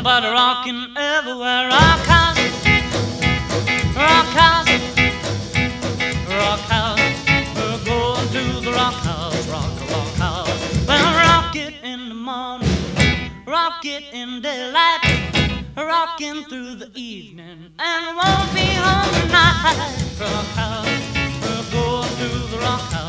but rocking everywhere. Rock house, rock house, rock house. We're going to the rock house, rock house. Well, rock it in the morning, rock it in daylight, rocking through the evening, and won't be home tonight. Rock house, we're going to the rock house.